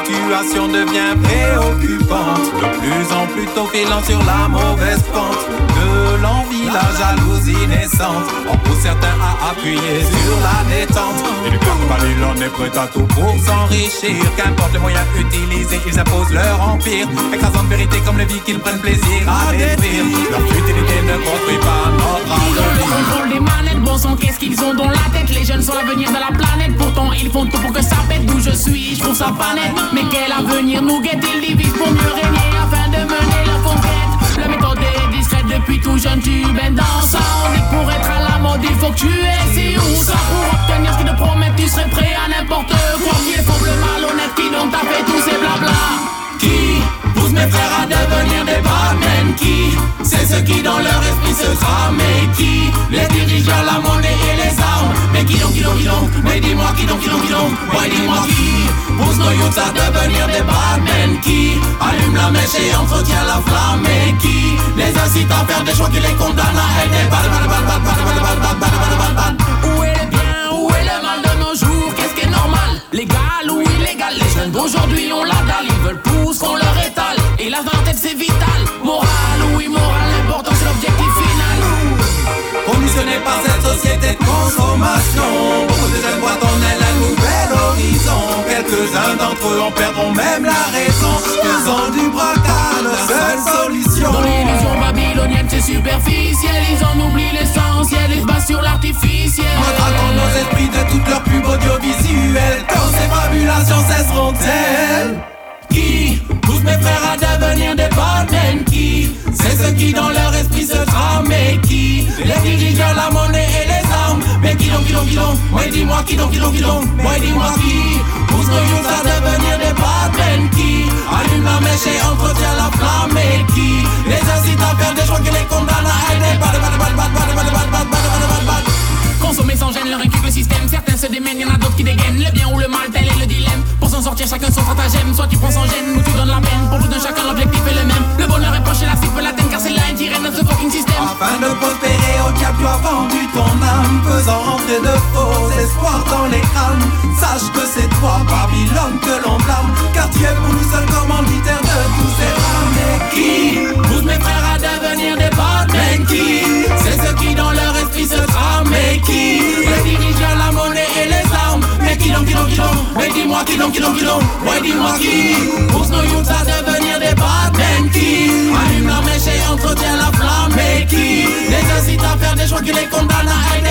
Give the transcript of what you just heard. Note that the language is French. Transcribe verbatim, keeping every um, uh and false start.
situation devient préoccupante, de plus en plus tôt filant sur la mauvaise pente. De l'envie, la jalousie naissante, on pousse certains à appuyer sur la détente. Et du cœur de Babylone est prêt à tout pour s'enrichir. Qu'importe les moyens utilisés, ils imposent leur empire, écrasant de vérité comme les vies qu'ils prennent plaisir à détruire. Leur futilité ne construit pas notre avenir. Ils ont le contrôle des manettes, bon sang, qu'est-ce qu'ils ont dans la tête? Les jeunes sont l'avenir de la planète, pourtant ils font tout pour que ça pète. D'où je suis, je trouve ça pas net. Mais quel avenir nous guette, ils divisent pour mieux régner afin de mener la conquête. La méthode est discrète, depuis tout jeune tu baignes dans ça. On dit pour être à la mode, il faut que tu aies si ou ça. Pour obtenir ce qu'ils te promettent, tu serais prêt à n'importe quoi. Qui est faux, le malhonnête, qui donc t'a fait tous ces blabla. Qui pousse mes frères à devenir des badmen? Qui c'est ceux qui dans leur esprit se crament? Mais qui les dirige vers la monnaie et les armes? Mais qui donc, qui donc, qui donc? Mais dis-moi qui donc, qui donc, qui donc? Ouais, dis-moi qui pousse nos youths à devenir des badmen? Qui allume la mèche et entretient la flamme? Mais qui les incite à faire des choix qui les condamnent à être des bad, bad, bad, bad, bad, bad, bad, bad, bad, bad, bad. Où est le bien, où est le mal de nos jours? Qu'est-ce qui est normal, légal ou illégal? Les jeunes d'aujourd'hui ont la dalle, ils veulent plus qu'on leur étale. Et là dans la tête c'est vital, moral ou immoral, l'important c'est l'objectif final. Conditionné par cette société de consommation, beaucoup de jeunes voient en elle un nouvel horizon. Quelques-uns d'entre eux en perdront même la raison, faisant du braquage leur seule solution. Dans l'illusion babylonienne c'est superficiel, ils en oublient l'essentiel, ils se basent sur l'artificiel. Matraquant nos esprits de toute leur pub audiovisuelle, quand ces fabulations cesseront-elles? Qui pousse mes frères à devenir des badmen? Qui c'est ceux qui dans leur esprit se trament? Mais qui les dirige vers la monnaie et les armes? Mais qui donc, qui donc, qui donc? Ouais, dis-moi qui donc, qui donc, qui donc? Ouais, dis-moi qui pousse nos youths à devenir des badmen? Qui allume la mèche et entretient la flamme? Mais qui les incite à faire des choix qui les condamnent à être des bad, bad, bad, bad, bad, bad, bad, bad, bad, bad, bad. Consommer sans gêne, leur inculque le système. Certains se démènent, y'en a d'autres qui dégainent. Le bien ou le mal, tel est le dilemme. Pour s'en sortir, chacun son stratagème. Soit tu prends sans gêne, ou tu donnes la peine. Pour tout un chacun, l'objectif est le même. Le bonheur est proche et la cible peut l'atteindre, car c'est là un tiré de ce fucking système. Afin de prospérer au diable, tu as vendu ton âme, faisant rentrer de faux espoirs dans les crânes. Sache que c'est toi, Babylone, que l'on blâme, car tu es pour nous seul commanditaire de tous ces rames. Mais qui pousse mes frères à devenir des badmen? Qui c'est ceux qui dans leur esprit se trament? Mais qui les dirige vers la monnaie et les armes? Mais qui donc, qui donc, qui donc? Mais dis-moi qui donc, qui donc, qui donc? Ouais, dis-moi qui pousse nos youths à devenir des badmen? Qui allume la mèche et entretient la flamme? Mais qui les incite à faire des choix qui les condamnent à être